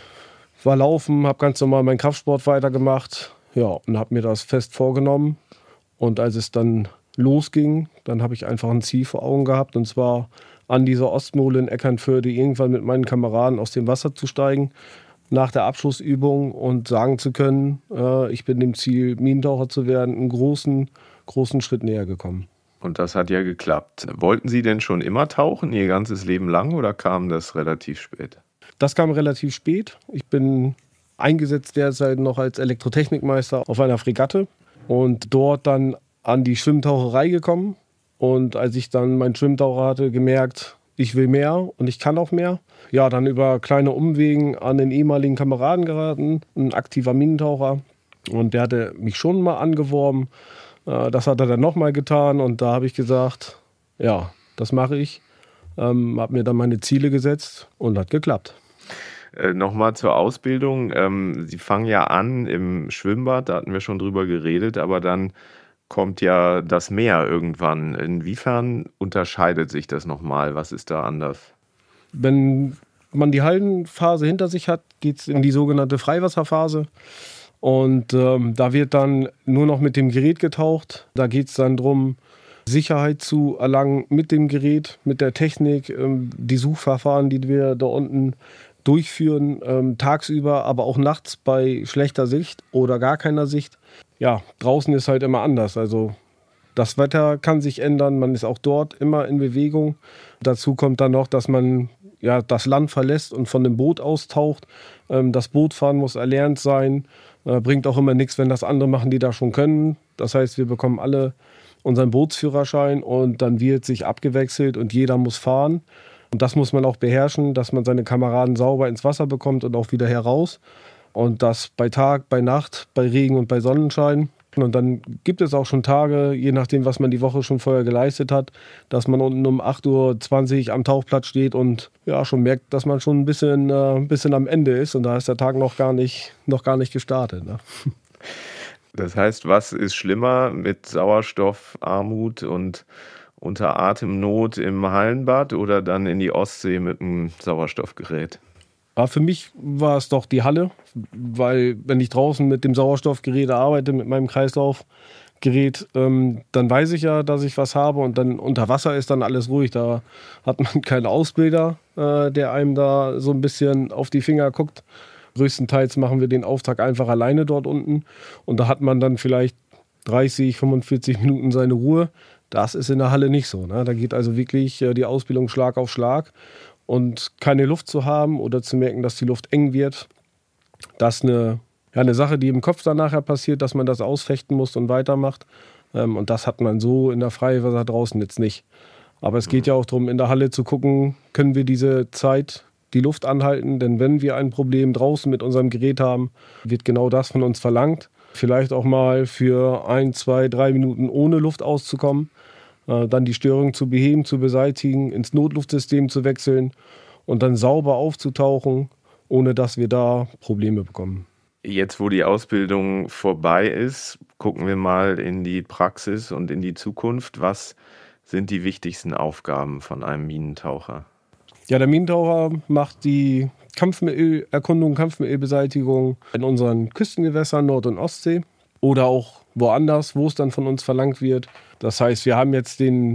War laufen, habe ganz normal meinen Kraftsport weitergemacht. Ja, und habe mir das fest vorgenommen. Und als es dann losging, dann habe ich einfach ein Ziel vor Augen gehabt. Und zwar an dieser Ostmole in Eckernförde irgendwann mit meinen Kameraden aus dem Wasser zu steigen, nach der Abschlussübung, und sagen zu können, äh, ich bin dem Ziel, Minentaucher zu werden, einen großen, großen Schritt näher gekommen. Und das hat ja geklappt. Wollten Sie denn schon immer tauchen, Ihr ganzes Leben lang, oder kam das relativ spät? Das kam relativ spät. Ich bin eingesetzt derzeit noch als Elektrotechnikmeister auf einer Fregatte und dort dann an die Schwimmtaucherei gekommen. Und als ich dann meinen Schwimmtaucher hatte, gemerkt, ich will mehr und ich kann auch mehr. Ja, dann über kleine Umwegen an den ehemaligen Kameraden geraten, ein aktiver Minentaucher. Und der hatte mich schon mal angeworben. Das hat er dann nochmal getan und da habe ich gesagt, ja, das mache ich. Ähm, habe mir dann meine Ziele gesetzt und hat geklappt. Äh, Nochmal zur Ausbildung. Ähm, Sie fangen ja an im Schwimmbad, da hatten wir schon drüber geredet, aber dann kommt ja das Meer irgendwann. Inwiefern unterscheidet sich das nochmal? Was ist da anders? Wenn man die Hallenphase hinter sich hat, geht es in die sogenannte Freiwasserphase. Und ähm, da wird dann nur noch mit dem Gerät getaucht. Da geht es dann darum, Sicherheit zu erlangen mit dem Gerät, mit der Technik, ähm, die Suchverfahren, die wir da unten durchführen, ähm, tagsüber, aber auch nachts bei schlechter Sicht oder gar keiner Sicht. Ja, draußen ist halt immer anders. Also das Wetter kann sich ändern, man ist auch dort immer in Bewegung. Dazu kommt dann noch, dass man ja, das Land verlässt und von dem Boot austaucht. Ähm, das Bootfahren muss erlernt sein. Äh, bringt auch immer nichts, wenn das andere machen, die da schon können. Das heißt, wir bekommen alle unseren Bootsführerschein und dann wird sich abgewechselt und jeder muss fahren. Und das muss man auch beherrschen, dass man seine Kameraden sauber ins Wasser bekommt und auch wieder heraus. Und das bei Tag, bei Nacht, bei Regen und bei Sonnenschein. Und dann gibt es auch schon Tage, je nachdem, was man die Woche schon vorher geleistet hat, dass man unten um acht Uhr zwanzig am Tauchplatz steht und ja, schon merkt, dass man schon ein bisschen, äh, ein bisschen am Ende ist. Und da ist der Tag noch gar nicht, noch gar nicht gestartet. Ne? Das heißt, was ist schlimmer mit Sauerstoffarmut und unter Atemnot im Hallenbad oder dann in die Ostsee mit einem Sauerstoffgerät? Ja, für mich war es doch die Halle, weil wenn ich draußen mit dem Sauerstoffgerät arbeite, mit meinem Kreislaufgerät, ähm, dann weiß ich ja, dass ich was habe und dann unter Wasser ist dann alles ruhig. Da hat man keinen Ausbilder, äh, der einem da so ein bisschen auf die Finger guckt. Größtenteils machen wir den Auftrag einfach alleine dort unten und da hat man dann vielleicht dreißig, fünfundvierzig Minuten seine Ruhe. Das ist in der Halle nicht so. Ne? Da geht also wirklich äh, die Ausbildung Schlag auf Schlag. Und keine Luft zu haben oder zu merken, dass die Luft eng wird, das ist eine, ja, eine Sache, die im Kopf dann nachher passiert, dass man das ausfechten muss und weitermacht. Ähm, und das hat man so in der Freiwasser draußen jetzt nicht. Aber es geht ja auch darum, in der Halle zu gucken, können wir diese Zeit die Luft anhalten? Denn wenn wir ein Problem draußen mit unserem Gerät haben, wird genau das von uns verlangt. Vielleicht auch mal für ein, zwei, drei Minuten ohne Luft auszukommen. Dann die Störung zu beheben, zu beseitigen, ins Notluftsystem zu wechseln und dann sauber aufzutauchen, ohne dass wir da Probleme bekommen. Jetzt, wo die Ausbildung vorbei ist, gucken wir mal in die Praxis und in die Zukunft. Was sind die wichtigsten Aufgaben von einem Minentaucher? Ja, der Minentaucher macht die Kampfmittelerkundung, Kampfmittelbeseitigung in unseren Küstengewässern Nord- und Ostsee oder auch woanders, wo es dann von uns verlangt wird. Das heißt, wir haben jetzt den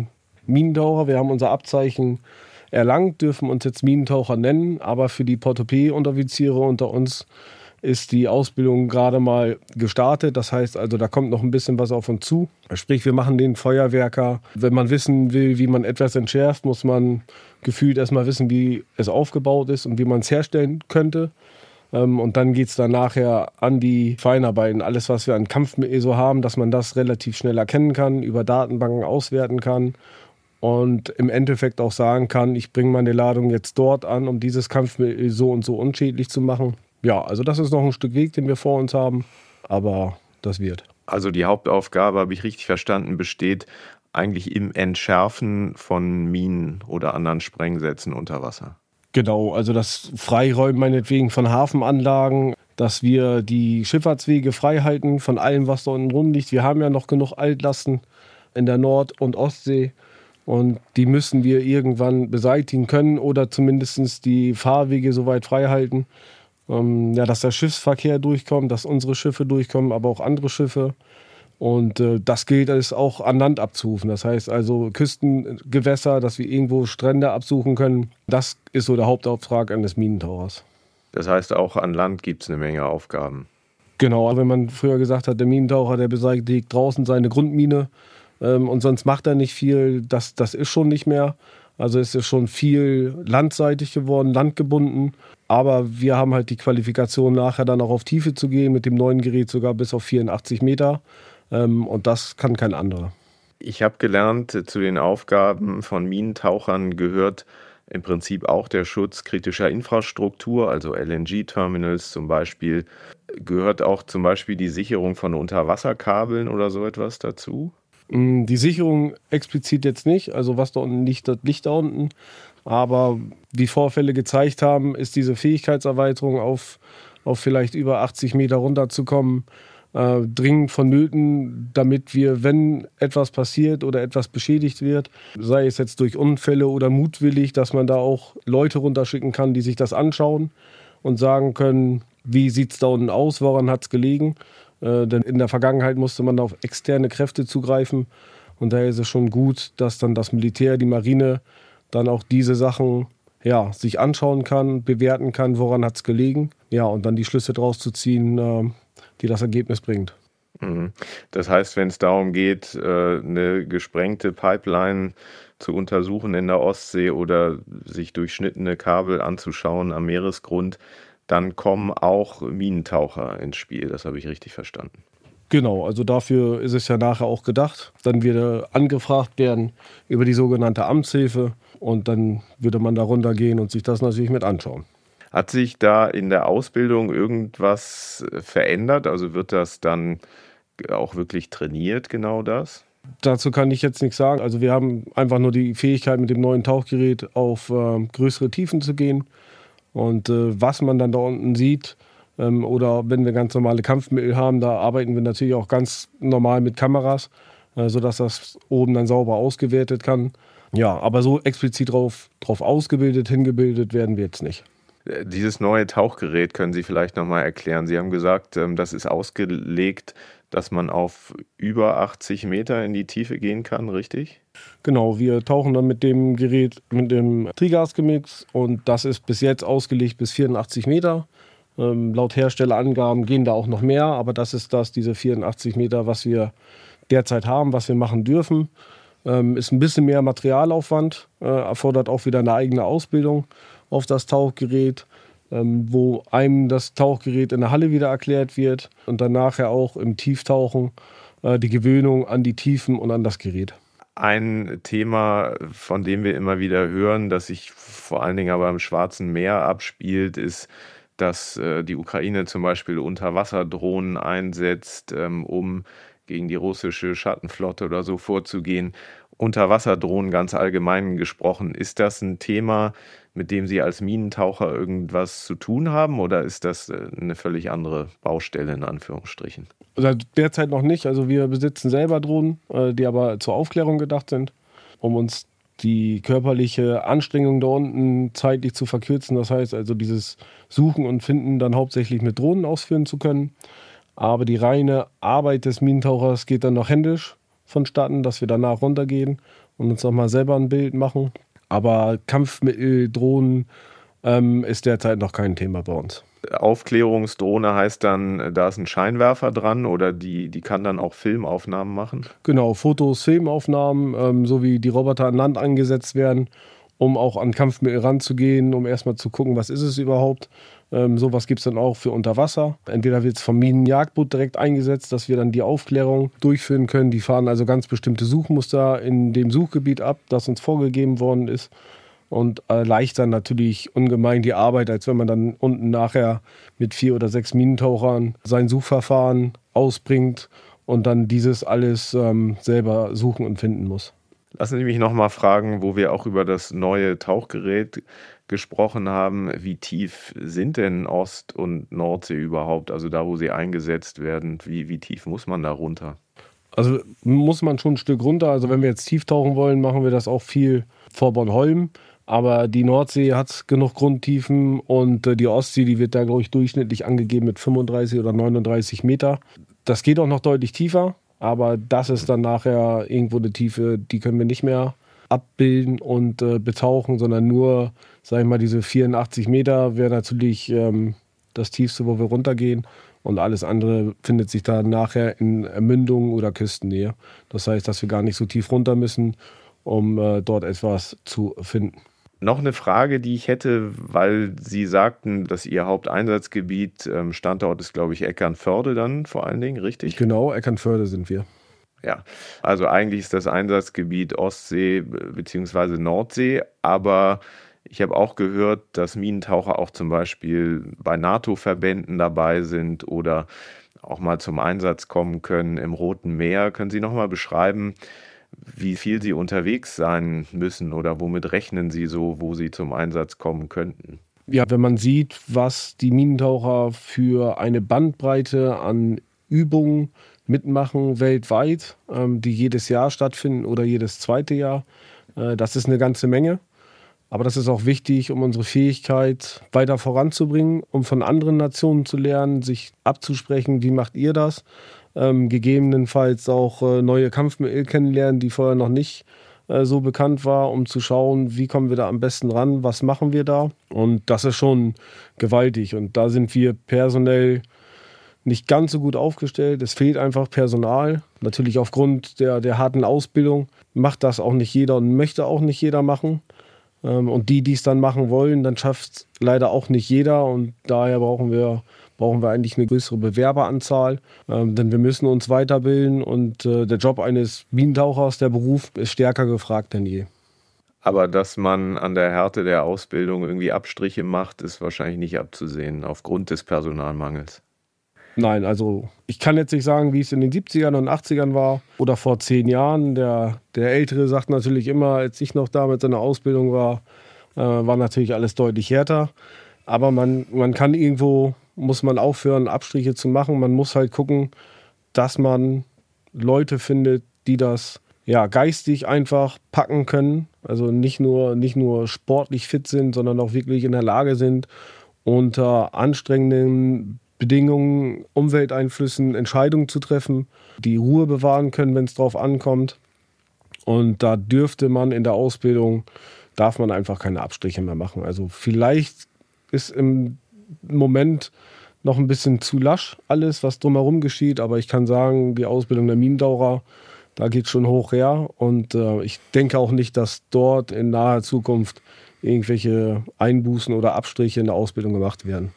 Minentaucher. Wir haben unser Abzeichen erlangt, dürfen uns jetzt Minentaucher nennen, aber für die Portopee-Unteroffiziere unter uns ist die Ausbildung gerade mal gestartet. Das heißt also, da kommt noch ein bisschen was auf uns zu. Sprich, wir machen den Feuerwerker. Wenn man wissen will, wie man etwas entschärft, muss man gefühlt erstmal wissen, wie es aufgebaut ist und wie man es herstellen könnte. Und dann geht es dann nachher an die Feinarbeiten. Alles, was wir an Kampfmittel so haben, dass man das relativ schnell erkennen kann, über Datenbanken auswerten kann und im Endeffekt auch sagen kann, ich bringe meine Ladung jetzt dort an, um dieses Kampfmittel so und so unschädlich zu machen. Ja, also das ist noch ein Stück Weg, den wir vor uns haben, aber das wird. Also die Hauptaufgabe, habe ich richtig verstanden, besteht eigentlich im Entschärfen von Minen oder anderen Sprengsätzen unter Wasser. Genau, also das Freiräumen meinetwegen von Hafenanlagen, dass wir die Schifffahrtswege frei halten von allem, was da unten rumliegt. Wir haben ja noch genug Altlasten in der Nord- und Ostsee und die müssen wir irgendwann beseitigen können oder zumindest die Fahrwege soweit frei halten. Ja, dass der Schiffsverkehr durchkommt, dass unsere Schiffe durchkommen, aber auch andere Schiffe. Und äh, das gilt es auch an Land abzurufen. Das heißt also Küstengewässer, dass wir irgendwo Strände absuchen können. Das ist so der Hauptauftrag eines Minentauchers. Das heißt, auch an Land gibt es eine Menge Aufgaben. Genau, wenn man früher gesagt hat, der Minentaucher, der beseitigt draußen seine Grundmine ähm, und sonst macht er nicht viel, das, das ist schon nicht mehr. Also es ist schon viel landseitig geworden, landgebunden. Aber wir haben halt die Qualifikation, nachher dann auch auf Tiefe zu gehen, mit dem neuen Gerät sogar bis auf vierundachtzig Meter. Ähm, und das kann kein anderer. Ich habe gelernt, zu den Aufgaben von Minentauchern gehört im Prinzip auch der Schutz kritischer Infrastruktur, also L N G-Terminals zum Beispiel. Gehört auch zum Beispiel die Sicherung von Unterwasserkabeln oder so etwas dazu? Die Sicherung explizit jetzt nicht, also was da unten liegt, das liegt da unten. Aber wie Vorfälle gezeigt haben, ist diese Fähigkeitserweiterung auf, auf vielleicht über achtzig Meter runterzukommen, äh, dringend vonnöten, damit wir, wenn etwas passiert oder etwas beschädigt wird, sei es jetzt durch Unfälle oder mutwillig, dass man da auch Leute runterschicken kann, die sich das anschauen und sagen können, wie sieht es da unten aus, woran hat es gelegen. Äh, denn in der Vergangenheit musste man auf externe Kräfte zugreifen. Und daher ist es schon gut, dass dann das Militär, die Marine, dann auch diese Sachen ja, sich anschauen kann, bewerten kann, woran hat es gelegen. Ja, und dann die Schlüsse draus zu ziehen, äh, die das Ergebnis bringt. Das heißt, wenn es darum geht, eine gesprengte Pipeline zu untersuchen in der Ostsee oder sich durchschnittene Kabel anzuschauen am Meeresgrund, dann kommen auch Minentaucher ins Spiel. Das habe ich richtig verstanden. Genau, also dafür ist es ja nachher auch gedacht. Dann würde angefragt werden über die sogenannte Amtshilfe und dann würde man da runtergehen und sich das natürlich mit anschauen. Hat sich da in der Ausbildung irgendwas verändert? Also wird das dann auch wirklich trainiert, genau das? Dazu kann ich jetzt nichts sagen. Also wir haben einfach nur die Fähigkeit, mit dem neuen Tauchgerät auf äh, größere Tiefen zu gehen. Und äh, was man dann da unten sieht, ähm, oder wenn wir ganz normale Kampfmittel haben, da arbeiten wir natürlich auch ganz normal mit Kameras, äh, sodass das oben dann sauber ausgewertet kann. Ja, aber so explizit drauf, drauf ausgebildet, hingebildet werden wir jetzt nicht. Dieses neue Tauchgerät können Sie vielleicht nochmal erklären. Sie haben gesagt, das ist ausgelegt, dass man auf über achtzig Meter in die Tiefe gehen kann, richtig? Genau, wir tauchen dann mit dem Gerät, mit dem Trigas-Gemix und das ist bis jetzt ausgelegt bis vierundachtzig Meter. Ähm, laut Herstellerangaben gehen da auch noch mehr, aber das ist das, diese vierundachtzig Meter, was wir derzeit haben, was wir machen dürfen. Ähm, ist ein bisschen mehr Materialaufwand, äh, erfordert auch wieder eine eigene Ausbildung auf das Tauchgerät, ähm, wo einem das Tauchgerät in der Halle wieder erklärt wird und dann nachher auch im Tieftauchen äh, die Gewöhnung an die Tiefen und an das Gerät. Ein Thema, von dem wir immer wieder hören, das sich vor allen Dingen aber im Schwarzen Meer abspielt, ist, dass äh, die Ukraine zum Beispiel Unterwasserdrohnen einsetzt, ähm, um gegen die russische Schattenflotte oder so vorzugehen. Unterwasserdrohnen ganz allgemein gesprochen, ist das ein Thema, mit dem Sie als Minentaucher irgendwas zu tun haben oder ist das eine völlig andere Baustelle in Anführungsstrichen? Also derzeit noch nicht. Also wir besitzen selber Drohnen, die aber zur Aufklärung gedacht sind, um uns die körperliche Anstrengung da unten zeitlich zu verkürzen. Das heißt also dieses Suchen und Finden dann hauptsächlich mit Drohnen ausführen zu können. Aber die reine Arbeit des Minentauchers geht dann noch händisch vonstatten, dass wir danach runtergehen und uns nochmal selber ein Bild machen. Aber Kampfmittel, Drohnen ähm, ist derzeit noch kein Thema bei uns. Aufklärungsdrohne heißt dann, da ist ein Scheinwerfer dran oder die, die kann dann auch Filmaufnahmen machen? Genau, Fotos, Filmaufnahmen, ähm, so wie die Roboter an Land eingesetzt werden, um auch an Kampfmittel ranzugehen, um erstmal zu gucken, was ist es überhaupt. Ähm, sowas gibt es dann auch für unter Wasser. Entweder wird es vom Minenjagdboot direkt eingesetzt, dass wir dann die Aufklärung durchführen können. Die fahren also ganz bestimmte Suchmuster in dem Suchgebiet ab, das uns vorgegeben worden ist. Und erleichtern natürlich ungemein die Arbeit, als wenn man dann unten nachher mit vier oder sechs Minentauchern sein Suchverfahren ausbringt und dann dieses alles ähm, selber suchen und finden muss. Lassen Sie mich noch mal fragen, wo wir auch über das neue Tauchgerät gesprochen haben. Wie tief sind denn Ost- und Nordsee überhaupt? Also da, wo sie eingesetzt werden, wie, wie tief muss man da runter? Also muss man schon ein Stück runter. Also wenn wir jetzt tief tauchen wollen, machen wir das auch viel vor Bornholm. Aber die Nordsee hat genug Grundtiefen und die Ostsee, die wird da, glaube ich, durchschnittlich angegeben mit fünfunddreißig oder neununddreißig Meter. Das geht auch noch deutlich tiefer, aber das ist dann nachher irgendwo eine Tiefe, die können wir nicht mehr abbilden und äh, betauchen, sondern nur, sag ich mal, diese vierundachtzig Meter wäre natürlich ähm, das Tiefste, wo wir runtergehen. Und alles andere findet sich dann nachher in Mündungen oder Küstennähe. Das heißt, dass wir gar nicht so tief runter müssen, um äh, dort etwas zu finden. Noch eine Frage, die ich hätte, weil Sie sagten, dass Ihr Haupteinsatzgebiet, ähm, Standort ist, glaube ich, Eckernförde dann vor allen Dingen, richtig? Genau, Eckernförde sind wir. Ja, also eigentlich ist das Einsatzgebiet Ostsee bzw. Nordsee, aber ich habe auch gehört, dass Minentaucher auch zum Beispiel bei NATO-Verbänden dabei sind oder auch mal zum Einsatz kommen können im Roten Meer. Können Sie noch mal beschreiben, wie viel Sie unterwegs sein müssen oder womit rechnen Sie so, wo Sie zum Einsatz kommen könnten? Ja, wenn man sieht, was die Minentaucher für eine Bandbreite an Übungen mitmachen weltweit, ähm, die jedes Jahr stattfinden oder jedes zweite Jahr, äh, das ist eine ganze Menge. Aber das ist auch wichtig, um unsere Fähigkeit weiter voranzubringen, um von anderen Nationen zu lernen, sich abzusprechen, wie macht ihr das? Ähm, gegebenenfalls auch äh, neue Kampfmittel kennenlernen, die vorher noch nicht äh, so bekannt war, um zu schauen, wie kommen wir da am besten ran, was machen wir da. Und das ist schon gewaltig. Und da sind wir personell nicht ganz so gut aufgestellt. Es fehlt einfach Personal. Natürlich aufgrund der, der harten Ausbildung macht das auch nicht jeder und möchte auch nicht jeder machen. Ähm, und die, die es dann machen wollen, dann schafft es leider auch nicht jeder. Und daher brauchen wir brauchen wir eigentlich eine größere Bewerberanzahl, ähm, denn wir müssen uns weiterbilden und äh, der Job eines Minentauchers, der Beruf, ist stärker gefragt denn je. Aber dass man an der Härte der Ausbildung irgendwie Abstriche macht, ist wahrscheinlich nicht abzusehen, aufgrund des Personalmangels. Nein, also ich kann jetzt nicht sagen, wie es in den siebzigern und achtzigern war oder vor zehn Jahren. Der, der Ältere sagt natürlich immer, als ich noch da mit seiner Ausbildung war, äh, war natürlich alles deutlich härter. Aber man, man kann irgendwo, muss man aufhören, Abstriche zu machen. Man muss halt gucken, dass man Leute findet, die das ja, geistig einfach packen können. Also nicht nur, nicht nur sportlich fit sind, sondern auch wirklich in der Lage sind, unter anstrengenden Bedingungen, Umwelteinflüssen Entscheidungen zu treffen, die Ruhe bewahren können, wenn es drauf ankommt. Und da dürfte man in der Ausbildung, darf man einfach keine Abstriche mehr machen. Also vielleicht ist im Moment noch ein bisschen zu lasch alles, was drumherum geschieht. Aber ich kann sagen, die Ausbildung der Minentaucher, da geht es schon hoch her. Und äh, ich denke auch nicht, dass dort in naher Zukunft irgendwelche Einbußen oder Abstriche in der Ausbildung gemacht werden.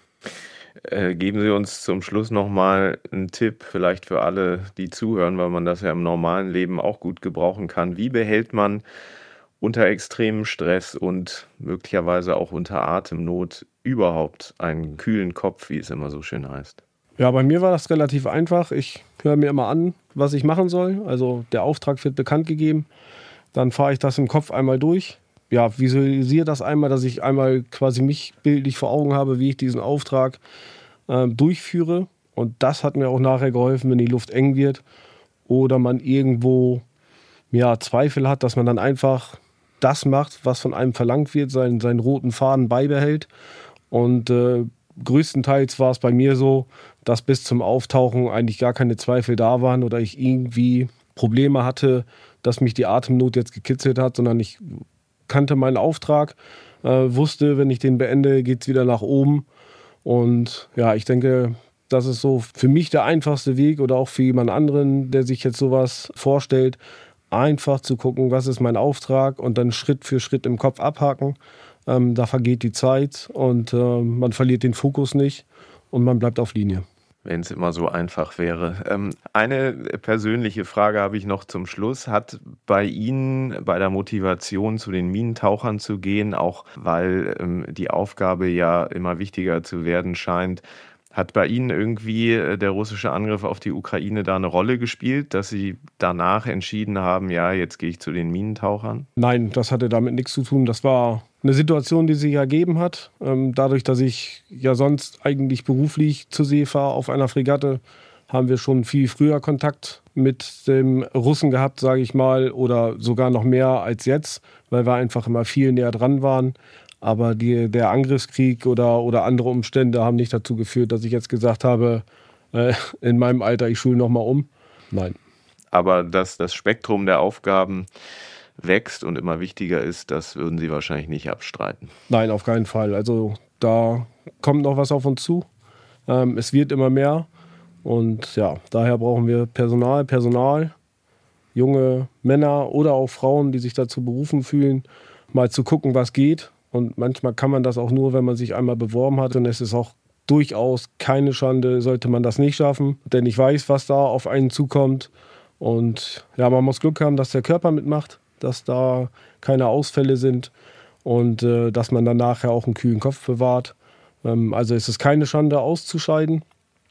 Äh, geben Sie uns zum Schluss nochmal einen Tipp, vielleicht für alle, die zuhören, weil man das ja im normalen Leben auch gut gebrauchen kann. Wie behält man unter extremem Stress und möglicherweise auch unter Atemnot überhaupt einen kühlen Kopf, wie es immer so schön heißt? Ja, bei mir war das relativ einfach. Ich höre mir immer an, was ich machen soll. Also der Auftrag wird bekannt gegeben. Dann fahre ich das im Kopf einmal durch. Ja, visualisiere das einmal, dass ich einmal quasi mich bildlich vor Augen habe, wie ich diesen Auftrag äh, durchführe. Und das hat mir auch nachher geholfen, wenn die Luft eng wird oder man irgendwo ja, Zweifel hat, dass man dann einfach das macht, was von einem verlangt wird, seinen, seinen roten Faden beibehält. Und äh, größtenteils war es bei mir so, dass bis zum Auftauchen eigentlich gar keine Zweifel da waren oder ich irgendwie Probleme hatte, dass mich die Atemnot jetzt gekitzelt hat, sondern ich kannte meinen Auftrag, äh, wusste, wenn ich den beende, geht es wieder nach oben. Und ja, ich denke, das ist so für mich der einfachste Weg oder auch für jemand anderen, der sich jetzt sowas vorstellt, einfach zu gucken, was ist mein Auftrag und dann Schritt für Schritt im Kopf abhaken. Ähm, da vergeht die Zeit und äh, man verliert den Fokus nicht und man bleibt auf Linie. Wenn es immer so einfach wäre. Ähm, eine persönliche Frage habe ich noch zum Schluss. Hat bei Ihnen bei der Motivation, zu den Minentauchern zu gehen, auch weil ähm, die Aufgabe ja immer wichtiger zu werden scheint, hat bei Ihnen irgendwie der russische Angriff auf die Ukraine da eine Rolle gespielt, dass Sie danach entschieden haben, ja, jetzt gehe ich zu den Minentauchern? Nein, das hatte damit nichts zu tun. Das war eine Situation, die sich ergeben hat. Dadurch, dass ich ja sonst eigentlich beruflich zur See fahre auf einer Fregatte, haben wir schon viel früher Kontakt mit dem Russen gehabt, sage ich mal, oder sogar noch mehr als jetzt, weil wir einfach immer viel näher dran waren. Aber die, der Angriffskrieg oder, oder andere Umstände haben nicht dazu geführt, dass ich jetzt gesagt habe, äh, in meinem Alter, ich schule nochmal um. Nein. Aber dass das Spektrum der Aufgaben wächst und immer wichtiger ist, das würden Sie wahrscheinlich nicht abstreiten. Nein, auf keinen Fall. Also da kommt noch was auf uns zu. Ähm, es wird immer mehr. Und ja, daher brauchen wir Personal, Personal, junge Männer oder auch Frauen, die sich dazu berufen fühlen, mal zu gucken, was geht. Und manchmal kann man das auch nur, wenn man sich einmal beworben hat. Und es ist auch durchaus keine Schande, sollte man das nicht schaffen. Denn ich weiß, was da auf einen zukommt. Und ja, man muss Glück haben, dass der Körper mitmacht, dass da keine Ausfälle sind und äh, dass man dann nachher auch einen kühlen Kopf bewahrt. Ähm, also es ist keine Schande, auszuscheiden.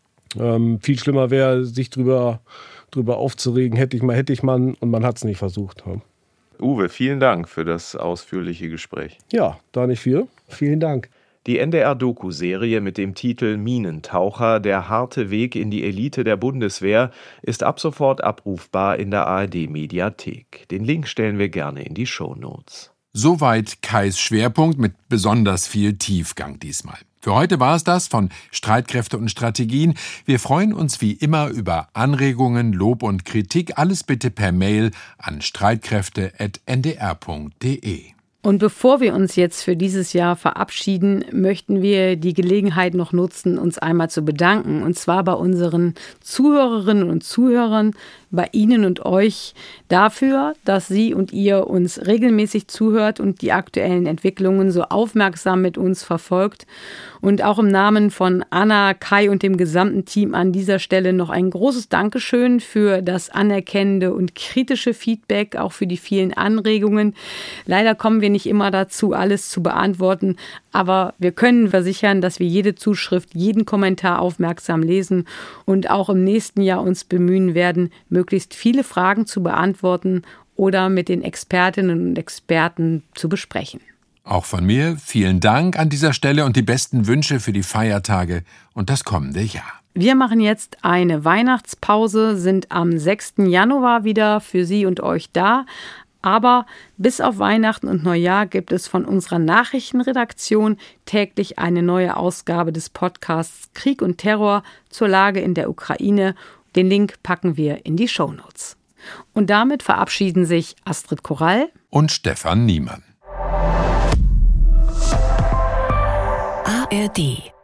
Ähm, viel schlimmer wäre, sich drüber, drüber aufzuregen, hätte ich mal, hätte ich mal, und man hat es nicht versucht. Ja. Uwe, vielen Dank für das ausführliche Gespräch. Ja, da nicht viel. Vielen Dank. Die N D R-Doku-Serie mit dem Titel Minentaucher, der harte Weg in die Elite der Bundeswehr, ist ab sofort abrufbar in der A R D-Mediathek. Den Link stellen wir gerne in die Shownotes. Soweit Kais Schwerpunkt mit besonders viel Tiefgang diesmal. Für heute war es das von Streitkräfte und Strategien. Wir freuen uns wie immer über Anregungen, Lob und Kritik. Alles bitte per Mail an streitkräfte at n d r punkt d e. Und bevor wir uns jetzt für dieses Jahr verabschieden, möchten wir die Gelegenheit noch nutzen, uns einmal zu bedanken. Und zwar bei unseren Zuhörerinnen und Zuhörern, bei Ihnen und euch dafür, dass Sie und ihr uns regelmäßig zuhört und die aktuellen Entwicklungen so aufmerksam mit uns verfolgt. Und auch im Namen von Anna, Kai und dem gesamten Team an dieser Stelle noch ein großes Dankeschön für das anerkennende und kritische Feedback, auch für die vielen Anregungen. Leider kommen wir nicht immer dazu, alles zu beantworten, aber wir können versichern, dass wir jede Zuschrift, jeden Kommentar aufmerksam lesen und auch im nächsten Jahr uns bemühen werden, möglichst viele Fragen zu beantworten oder mit den Expertinnen und Experten zu besprechen. Auch von mir vielen Dank an dieser Stelle und die besten Wünsche für die Feiertage und das kommende Jahr. Wir machen jetzt eine Weihnachtspause, sind am sechsten Januar wieder für Sie und euch da. Aber bis auf Weihnachten und Neujahr gibt es von unserer Nachrichtenredaktion täglich eine neue Ausgabe des Podcasts Krieg und Terror zur Lage in der Ukraine. Den Link packen wir in die Shownotes. Und damit verabschieden sich Astrid Korall und Stefan Niemann. A R D